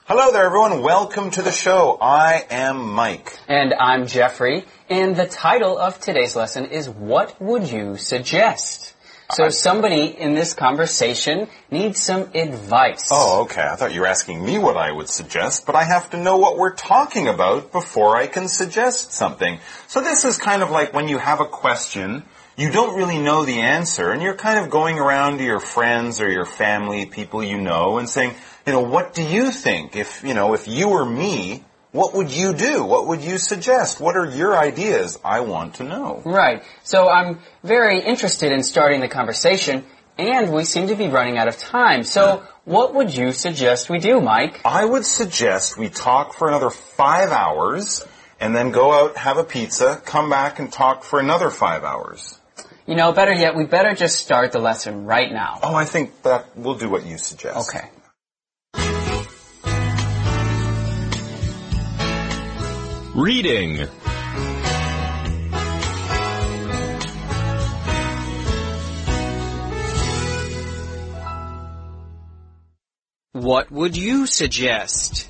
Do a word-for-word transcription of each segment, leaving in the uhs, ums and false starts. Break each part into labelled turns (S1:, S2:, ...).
S1: Hello there, everyone. Welcome to the show. I am Mike.
S2: And I'm Jeffrey. And the title of today's lesson is, What Would You Suggest? So I... somebody in this conversation needs some advice.
S1: Oh, okay. I thought you were asking me what I would suggest, but I have to know what we're talking about before I can suggest something. So this is kind of like when you have a question, you don't really know the answer, and you're kind of going around to your friends or your family, people you know, and saying, you know, what do you think? If, you know, if you were me, what would you do? What would you suggest? What are your ideas? I want to know.
S2: Right. So I'm very interested in starting the conversation, and we seem to be running out of time. So what would you suggest we do, Mike?
S1: I would suggest we talk for another five hours, and then go out, have a pizza, come back and talk for another five hours.
S2: You know, better yet, we better just start the lesson right now.
S1: Oh, I think that we'll do what you suggest.
S2: Okay.
S3: Reading.
S4: What would you suggest?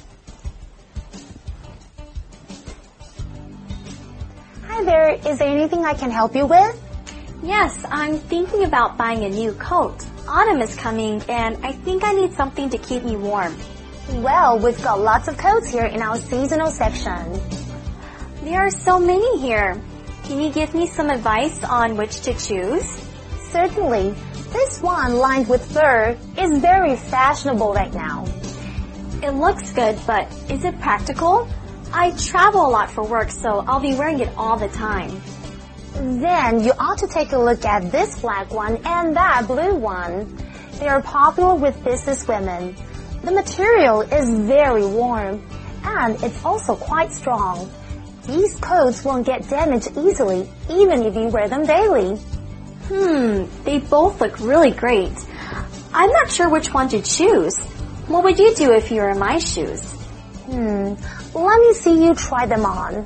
S5: Hi there, is there anything I can help you with?
S6: Yes, I'm thinking about buying a new coat. Autumn is coming and I think I need something to keep me warm.
S5: Well, we've got lots of coats here in our seasonal section.
S6: There are so many here. Can you give me some advice on which to choose?
S5: Certainly. This one lined with fur is very fashionable right now.
S6: It looks good, but is it practical? I travel a lot for work, so I'll be wearing it all the time.
S5: Then you ought to take a look at this black one and that blue one. They are popular with business women. The material is very warm, and it's also quite strong. These coats won't get damaged easily, even if you wear them daily.
S6: Hmm, they both look really great. I'm not sure which one to choose. What would you do if you were in my shoes?
S5: Hmm, let me see you try them on.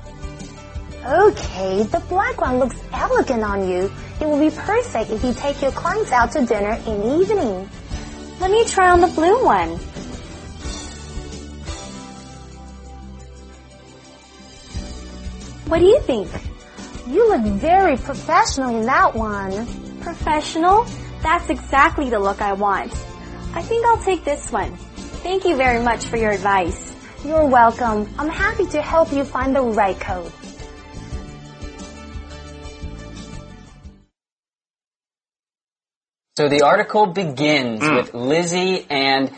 S5: Okay, the black one looks elegant on you. It will be perfect if you take your clients out to dinner in the evening.
S6: Let me try on the blue one. What do you think?
S5: You look very professional in that one.
S6: Professional? That's exactly the look I want. I think I'll take this one. Thank you very much for your advice.
S5: You're welcome. I'm happy to help you find the right coat.
S2: So the article begins mm. with Lizzie and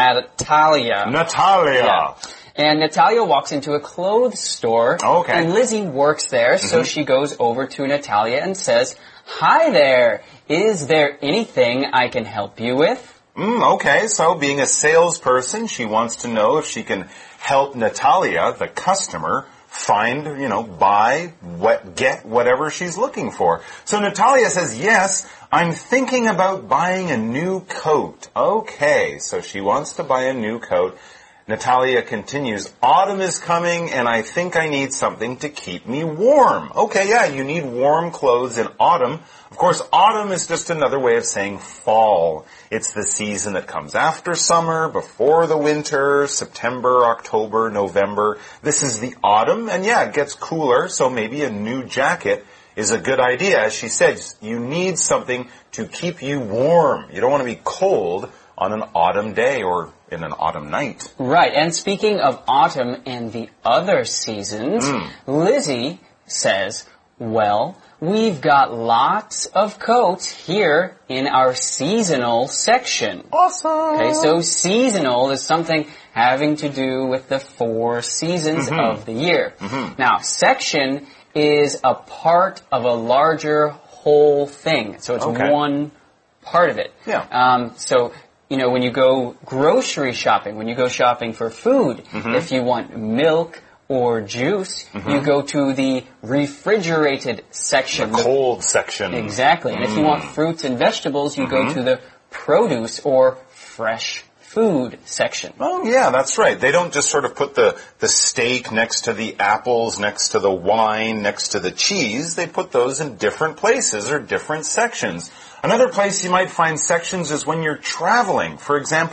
S2: Natalia.
S1: Natalia.
S2: Yeah. And Natalia walks into a clothes store.
S1: Okay.
S2: And Lizzie works there, mm-hmm. so she goes over to Natalia and says, Hi there. Is there anything I can help you with?
S1: Mm, okay, so being a salesperson, she wants to know if she can help Natalia, the customer, find, you know, buy, what, get whatever she's looking for. So Natalia says, yes, I'm thinking about buying a new coat. Okay, so she wants to buy a new coat. Natalia continues, autumn is coming and I think I need something to keep me warm. Okay, yeah, you need warm clothes in autumn. Of course, autumn is just another way of saying fall. It's the season that comes after summer, before the winter, September, October, November. This is the autumn, and yeah, it gets cooler, so maybe a new jacket is a good idea. As she said, you need something to keep you warm. You don't want to be cold on an autumn day or in an autumn night.
S2: Right, and speaking of autumn and the other seasons, mm. Lizzie says, well, we've got lots of coats here in our seasonal section.
S1: Awesome!
S2: Okay, so seasonal is something having to do with the four seasons mm-hmm. of the year. Mm-hmm. Now, section is a part of a larger whole thing. So it's
S1: okay.
S2: one part of it.
S1: Yeah.
S2: Um, so, you know, when you go grocery shopping, when you go shopping for food, mm-hmm. if you want milk or juice, mm-hmm. you go to the refrigerated section.
S1: The cold section.
S2: Exactly. Mm. And if you want fruits and vegetables, you mm-hmm. go to the produce or fresh food section.
S1: Oh, yeah, that's right. They don't just sort of put the, the steak next to the apples, next to the wine, next to the cheese. They put those in different places or different sections. Another place you might find sections is when you're traveling. For example,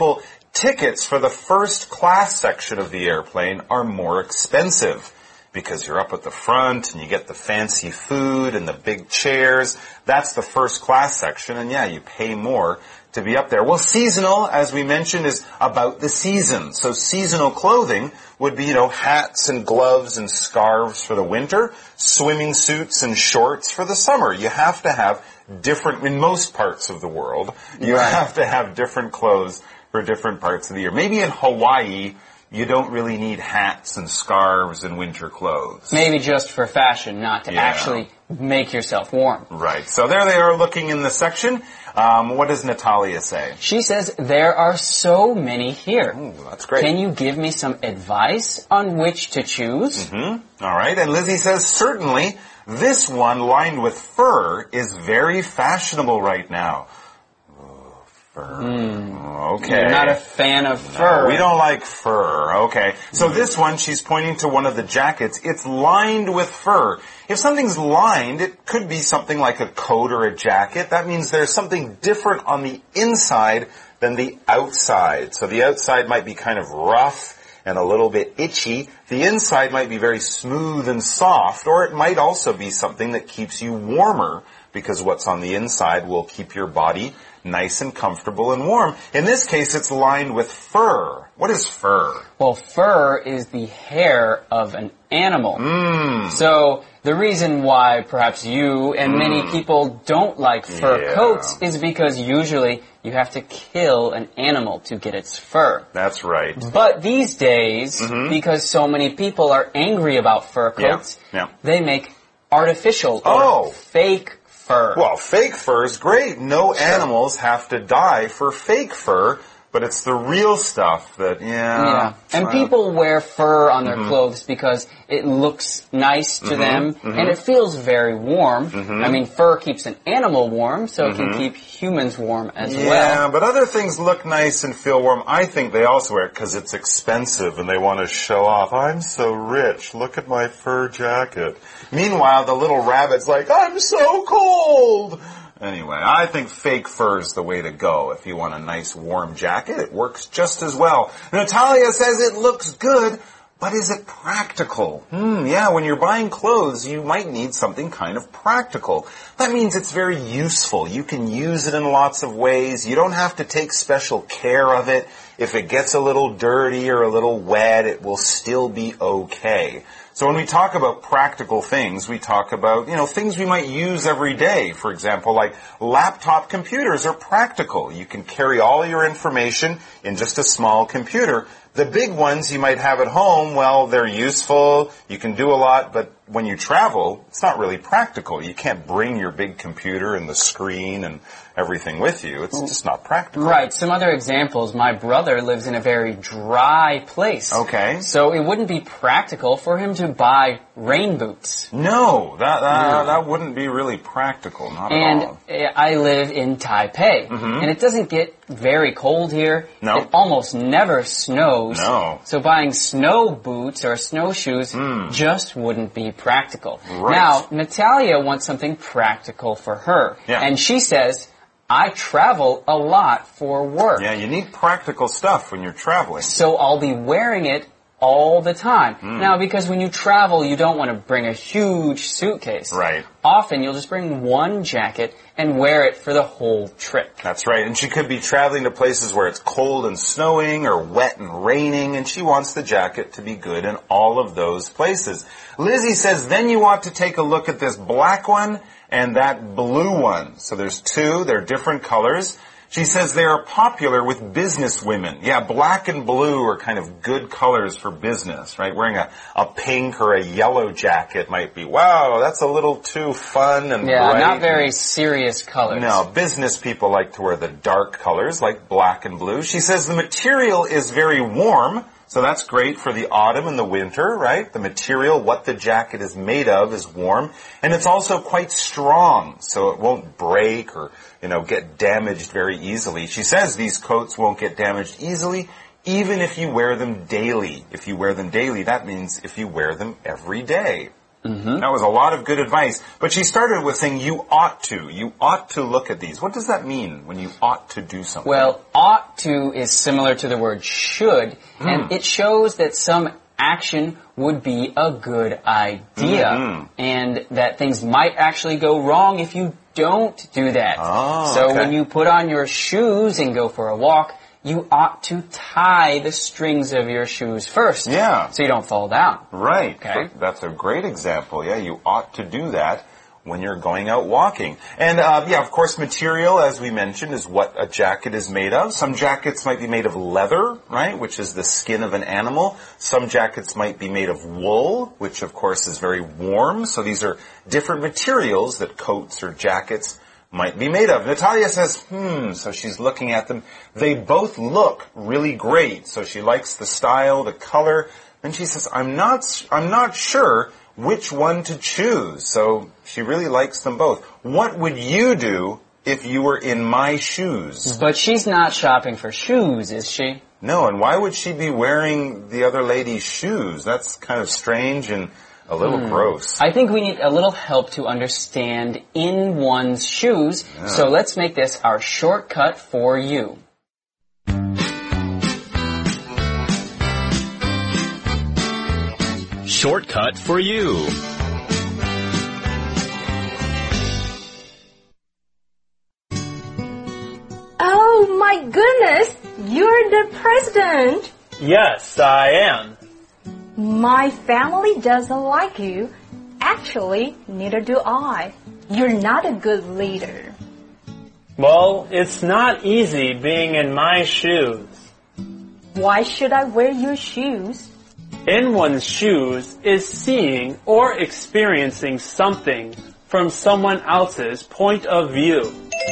S1: tickets for the first class section of the airplane are more expensive because you're up at the front and you get the fancy food and the big chairs. That's the first class section, and yeah, you pay more to be up there. Well, seasonal, as we mentioned, is about the season. So seasonal clothing would be, you know, hats and gloves and scarves for the winter, swimming suits and shorts for the summer. You have to have different, in most parts of the world, you
S2: Right.
S1: have to have different clothes for different parts of the year. Maybe in Hawaii, you don't really need hats and scarves and winter clothes.
S2: Maybe just for fashion, not to
S1: Yeah.
S2: actually make yourself warm.
S1: Right. So there they are looking in the section. Um, what does Natalia say?
S2: She says, there are so many here.
S1: Ooh, that's great.
S2: Can you give me some advice on which to choose?
S1: Mm-hmm. All right. And Lizzie says, certainly, this one lined with fur is very fashionable right now. Oh, fur. Okay.
S2: You're not a fan of fur.
S1: No, we don't like fur. Okay. So this one, she's pointing to one of the jackets. It's lined with fur. If something's lined, it could be something like a coat or a jacket. That means there's something different on the inside than the outside. So the outside might be kind of rough and a little bit itchy. The inside might be very smooth and soft, or it might also be something that keeps you warmer, because what's on the inside will keep your body nice and comfortable and warm. In this case, it's lined with fur. What is fur?
S2: Well, fur is the hair of an animal.
S1: Mm.
S2: So the reason why perhaps you and many people don't like fur
S1: Yeah.
S2: coats is because usually you have to kill an animal to get its fur.
S1: That's right.
S2: But these days, because so many people are angry about fur
S1: Yeah,
S2: coats,
S1: yeah.
S2: they make artificial or
S1: Oh.
S2: fake fur.
S1: Well, fake fur is great. No animals have to die for fake fur, but it's the real stuff that, yeah.
S2: Yeah. And
S1: well,
S2: people wear fur on their clothes because it looks nice to them and it feels very warm. I mean, fur keeps an animal warm, so it can keep humans warm as
S1: Yeah,
S2: well.
S1: but other things look nice and feel warm. I think they also wear it because it's expensive and they want to show off. I'm so rich. Look at my fur jacket. Meanwhile, the little rabbit's like, I'm so cold. Anyway, I think fake fur is the way to go. If you want a nice warm jacket, it works just as well. Natalia says it looks good, but is it practical? Hmm, yeah, when you're buying clothes, you might need something kind of practical. That means it's very useful. You can use it in lots of ways. You don't have to take special care of it. If it gets a little dirty or a little wet, it will still be okay. So when we talk about practical things, we talk about, you know, things we might use every day. For example, like laptop computers are practical. You can carry all your information in just a small computer. The big ones you might have at home, well, they're useful. You can do a lot, but when you travel, it's not really practical. You can't bring your big computer and the screen and everything with you. It's just not practical.
S2: Right. Some other examples. My brother lives in a very dry place.
S1: Okay.
S2: So it wouldn't be practical for him to buy rain boots.
S1: No, that that, that wouldn't be really practical, not
S2: And
S1: at all.
S2: uh, I live in Taipei, and it doesn't get very cold here.
S1: No.
S2: It almost never snows.
S1: No.
S2: So buying snow boots or snowshoes just wouldn't be practical.
S1: Right.
S2: Now, Natalia wants something practical for her.
S1: Yeah.
S2: And she says, I travel a lot for work.
S1: Yeah, you need practical stuff when you're traveling.
S2: So I'll be wearing it all the time. Now, because when you travel, you don't want to bring a huge suitcase.
S1: Right.
S2: Often, you'll just bring one jacket and wear it for the whole trip.
S1: That's right. And she could be traveling to places where it's cold and snowing or wet and raining, and she wants the jacket to be good in all of those places. Lizzie says, then you ought to take a look at this black one and that blue one. So there's two. They're different colors. She says they are popular with business women. Yeah, black and blue are kind of good colors for business, right? Wearing a, a pink or a yellow jacket might be, wow, that's a little too fun and
S2: Yeah,
S1: bright.
S2: not very serious colors.
S1: No, business people like to wear the dark colors like black and blue. She says the material is very warm, so that's great for the autumn and the winter, right? The material, what the jacket is made of, is warm. And it's also quite strong, so it won't break or, you know, get damaged very easily. She says these coats won't get damaged easily, even if you wear them daily. If you wear them daily, that means if you wear them every day. Mm-hmm. That was a lot of good advice. But she started with saying, you ought to. You ought to look at these. What does that mean when you ought to do something?
S2: Well, ought to is similar to the word should, mm. and it shows that some action would be a good idea, mm-hmm. and that things might actually go wrong if you don't do that.
S1: Oh,
S2: so
S1: okay.
S2: when you put on your shoes and go for a walk, you ought to tie the strings of your shoes first.
S1: Yeah.
S2: So you don't fall down.
S1: Right.
S2: Okay.
S1: That's a great example. Yeah, you ought to do that when you're going out walking. And, uh, yeah, of course, material, as we mentioned, is what a jacket is made of. Some jackets might be made of leather, right, which is the skin of an animal. Some jackets might be made of wool, which, of course, is very warm. So these are different materials that coats or jackets might be made of. Natalia says, hmm, so she's looking at them. They both look really great. So she likes the style, the color. Then she says, I'm not, I'm not sure which one to choose. So she really likes them both. What would you do if you were in my shoes?
S2: But she's not shopping for shoes, is she?
S1: No, and why would she be wearing the other lady's shoes? That's kind of strange and a little hmm. gross.
S2: I think we need a little help to understand in one's shoes. Yeah. So let's make this our shortcut for you.
S3: Shortcut for you.
S6: Oh my goodness! You're the president!
S7: Yes, I am.
S6: My family doesn't like you. Actually, neither do I. You're not a good leader.
S7: Well, it's not easy being in my shoes.
S6: Why should I wear your shoes?
S7: In one's shoes is seeing or experiencing something from someone else's point of view.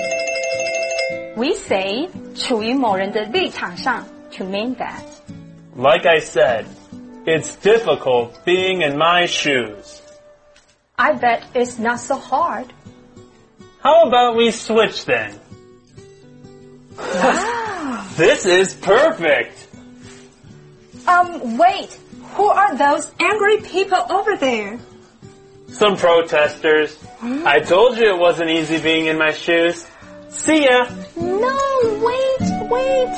S6: We say 处于某人的立场上 to mean that.
S7: Like I said, it's difficult being in my shoes.
S6: I bet it's not so hard.
S7: How about we switch then?
S6: Wow.
S7: This is perfect.
S6: Um, wait. Who are those angry people over there?
S7: Some protesters. Hmm? I told you it wasn't easy being in my shoes. See ya.
S6: No, wait, wait.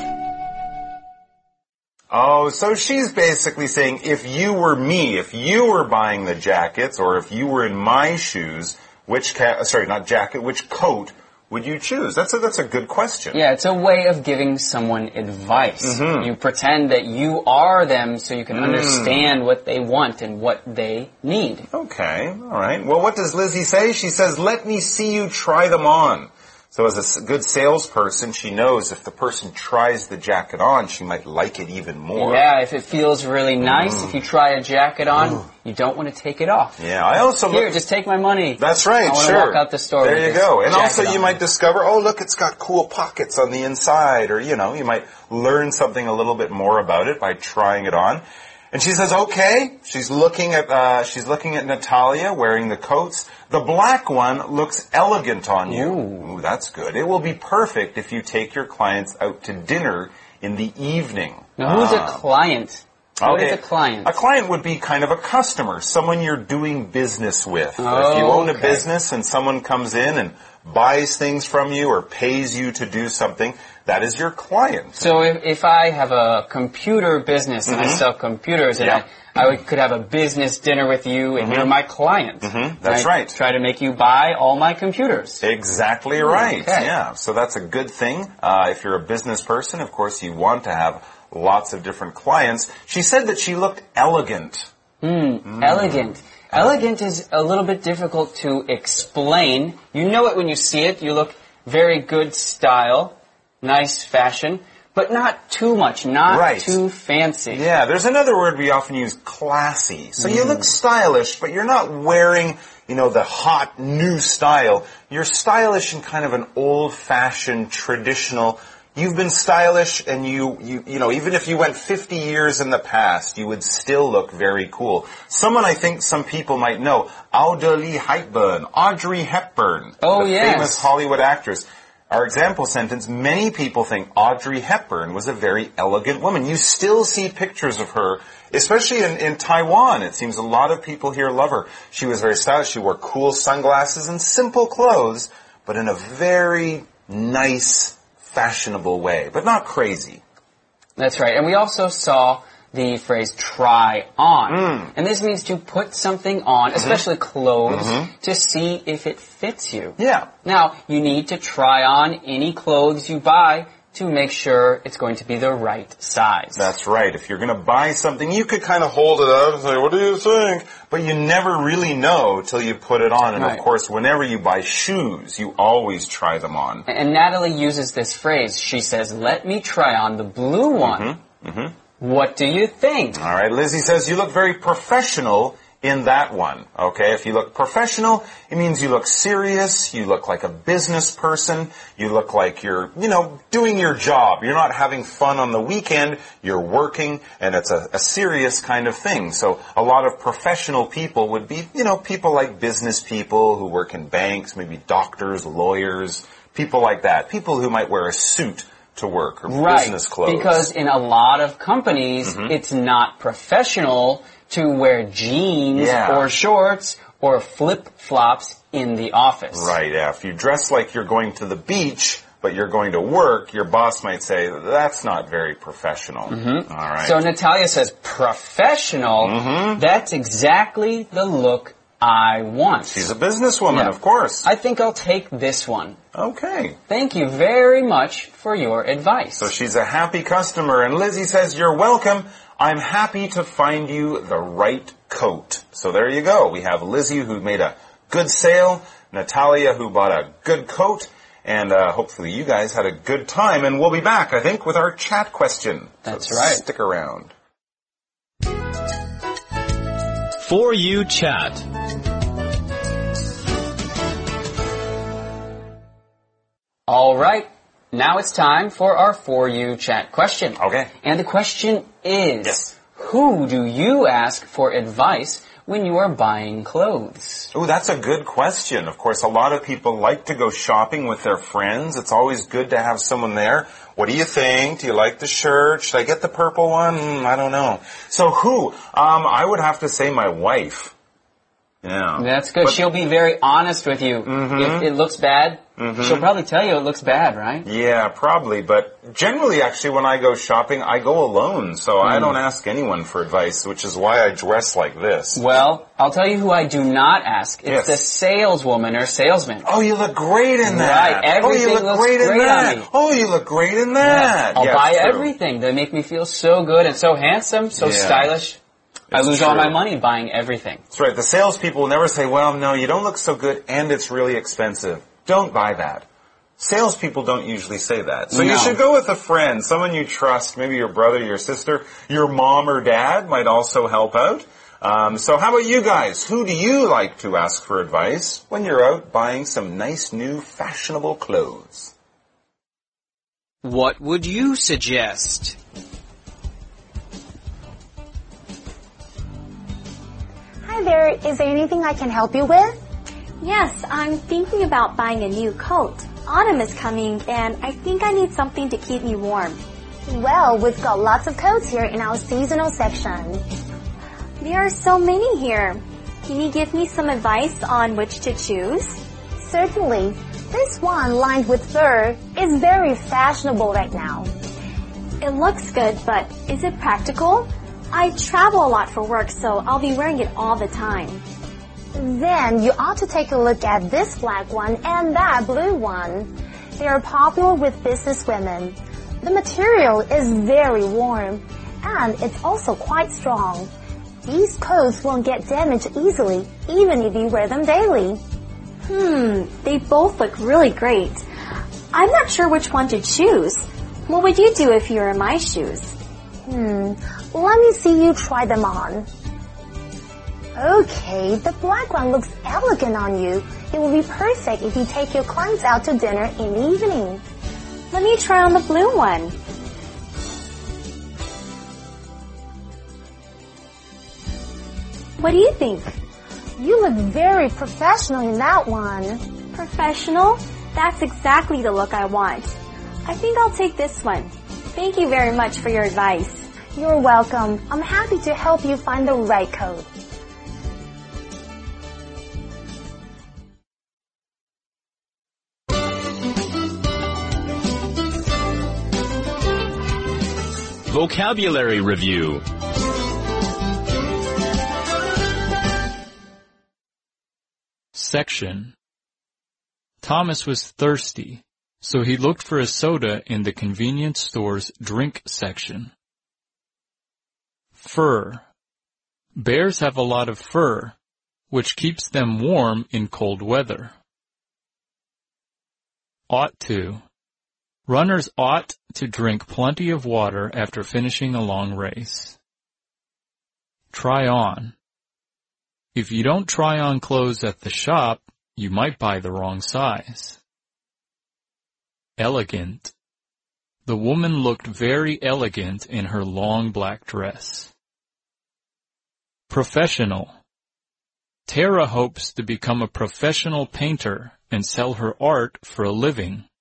S1: Oh, so she's basically saying if you were me, if you were buying the jackets, or if you were in my shoes, which ca- sorry, not jacket, which coat would you choose? That's a, that's a good question.
S2: Yeah, it's a way of giving someone advice. Mm-hmm. You pretend that you are them so you can mm. understand what they want and what they need.
S1: Okay, all right. Well, what does Lizzie say? She says, let me see you try them on. So as a good salesperson, she knows if the person tries the jacket on, she might like it even more.
S2: Yeah, if it feels really nice, mm. if you try a jacket on, mm. you don't want to take it off.
S1: Yeah, I also
S2: Here,
S1: look...
S2: just take my money.
S1: That's right,
S2: I want
S1: sure.
S2: to walk out the store
S1: There
S2: with
S1: you
S2: this
S1: go. And also
S2: jacket
S1: you
S2: on.
S1: might discover, oh, look, it's got cool pockets on the inside. Or, you know, you might learn something a little bit more about it by trying it on. And she says, okay. She's looking at, uh, she's looking at Natalia wearing the coats. The black one looks elegant on you.
S2: Ooh.
S1: Ooh, that's good. It will be perfect if you take your clients out to dinner in the evening.
S2: Now, who's
S1: ah.
S2: a client? What
S1: okay.
S2: is a client?
S1: A client would be kind of a customer, someone you're doing business with.
S2: Oh,
S1: if you own
S2: okay.
S1: a business and someone comes in and buys things from you or pays you to do something, that is your client.
S2: So if, if I have a computer business and mm-hmm. I sell computers and
S1: yeah.
S2: I, I would, could have a business dinner with you and mm-hmm. you're my client.
S1: Mm-hmm. That's
S2: I
S1: right.
S2: Try to make you buy all my computers.
S1: Exactly right.
S2: Okay.
S1: Yeah. So that's a good thing. Uh, if you're a business person, of course, you want to have lots of different clients. She said that she looked elegant.
S2: Mm, mm. Elegant. Elegant is a little bit difficult to explain. You know it when you see it. You look very good style, nice fashion, but not too much, not
S1: right.
S2: too fancy.
S1: Yeah, there's another word we often use, classy. So mm. you look stylish, but you're not wearing, you know, the hot new style. You're stylish in kind of an old-fashioned, traditional. You've been stylish, and you, you, you know, even if you went fifty years in the past, you would still look very cool. Someone I think some people might know, Audrey Hepburn, Audrey Hepburn,
S2: oh,
S1: the
S2: yes.
S1: famous Hollywood actress. Our example sentence, many people think Audrey Hepburn was a very elegant woman. You still see pictures of her, especially in, in Taiwan. It seems a lot of people here love her. She was very stylish. She wore cool sunglasses and simple clothes, but in a very nice, fashionable way, but not crazy.
S2: That's right. And we also saw the phrase try on.
S1: Mm.
S2: And this means to put something on, especially mm-hmm. clothes, mm-hmm. to see if it fits you.
S1: Yeah.
S2: Now, you need to try on any clothes you buy to make sure it's going to be the right size.
S1: That's right. If you're going to buy something, you could kind of hold it out and say, what do you think? But you never really know till you put it on. And
S2: right.
S1: of course, whenever you buy shoes, you always try them on.
S2: And Natalie uses this phrase. She says, let me try on the blue one.
S1: Mm-hmm. Mm-hmm.
S2: What do you think?
S1: All right, Lizzie says you look very professional in that one. Okay, if you look professional, it means you look serious, you look like a business person, you look like you're, you know, doing your job. You're not having fun on the weekend, you're working, and it's a, a serious kind of thing. So a lot of professional people would be, you know, people like business people who work in banks, maybe doctors, lawyers, people like that. People who might wear a suit to work or
S2: right,
S1: business clothes.
S2: Because in a lot of companies, mm-hmm. it's not professional to wear jeans
S1: yeah.
S2: or shorts or flip-flops in the office.
S1: Right, yeah. If you dress like you're going to the beach, but you're going to work, your boss might say, that's not very professional.
S2: Mm-hmm.
S1: All right.
S2: So Natalia says, professional,
S1: mm-hmm.
S2: that's exactly the look I want.
S1: She's a businesswoman,
S2: yeah.
S1: of course.
S2: I think I'll take this one.
S1: Okay.
S2: Thank you very much for your advice.
S1: So she's a happy customer, and Lizzie says, you're welcome. I'm happy to find you the right coat. So there you go. We have Lizzie who made a good sale, Natalia who bought a good coat, and uh, hopefully you guys had a good time. And we'll be back, I think, with our chat question.
S2: That's
S1: so
S2: right.
S1: Stick around.
S3: For You Chat.
S2: All right. Now it's time for our For You Chat question.
S1: Okay.
S2: And the question is,
S1: yes.
S2: Who do you ask for advice when you are buying clothes?
S1: Oh, that's a good question. Of course, a lot of people like to go shopping with their friends. It's always good to have someone there. What do you think? Do you like the shirt? Should I get the purple one? Mm, I don't know. So who? Um, I would have to say my wife. Yeah.
S2: That's good. But she'll be very honest with you.
S1: Mm-hmm.
S2: If it looks bad, mm-hmm. she'll probably tell you it looks bad, right?
S1: Yeah, probably. But generally, actually, when I go shopping, I go alone. So mm. I don't ask anyone for advice, which is why I dress like this.
S2: Well, I'll tell you who I do not ask. It's
S1: yes.
S2: the saleswoman or salesman.
S1: Oh, you look great in that.
S2: Right. Everything
S1: oh, you look
S2: looks
S1: great,
S2: great
S1: in that.
S2: on me.
S1: Oh, you look great in that.
S2: Yeah. I'll
S1: yeah,
S2: buy
S1: true.
S2: everything. They make me feel so good and so handsome, so
S1: yeah.
S2: stylish. I
S1: It's
S2: lose
S1: true.
S2: all my money buying everything.
S1: That's right. The salespeople will never say, well, no, you don't look so good and it's really expensive. Don't buy that. Salespeople don't usually say that. So
S2: no.
S1: you should go with a friend, someone you trust, maybe your brother, your sister, your mom or dad might also help out. Um, so how about you guys? Who do you like to ask for advice when you're out buying some nice new fashionable clothes?
S4: What would you suggest?
S5: Hi there, is there anything I can help you with?
S6: Yes, I'm thinking about buying a new coat. Autumn is coming, and I think I need something to keep me warm.
S5: Well, we've got lots of coats here in our seasonal section.
S6: There are so many here. Can you give me some advice on which to choose?
S5: Certainly. This one, lined with fur, is very fashionable right now.
S6: It looks good, but is it practical? I travel a lot for work, so I'll be wearing it all the time.
S5: Then you ought to take a look at this black one and that blue one. They are popular with business women. The material is very warm, and it's also quite strong. These coats won't get damaged easily, even if you wear them daily.
S6: Hmm, they both look really great. I'm not sure which one to choose. What would you do if you were in my shoes?
S5: Hmm, let me see you try them on. Okay, the black one looks elegant on you. It will be perfect if you take your clients out to dinner in the evening.
S6: Let me try on the blue one. What do you think?
S5: You look very professional in that one.
S6: Professional? That's exactly the look I want. I think I'll take this one. Thank you very much for your advice.
S5: You're welcome. I'm happy to help you find the right coat.
S3: Vocabulary Review.
S8: Section. Thomas was thirsty, so he looked for a soda in the convenience store's drink section. Fur. Bears have a lot of fur, which keeps them warm in cold weather. Ought to. Runners ought to drink plenty of water after finishing a long race. Try on. If you don't try on clothes at the shop, you might buy the wrong size. Elegant. The woman looked very elegant in her long black dress. Professional. Tara hopes to become a professional painter and sell her art for a living.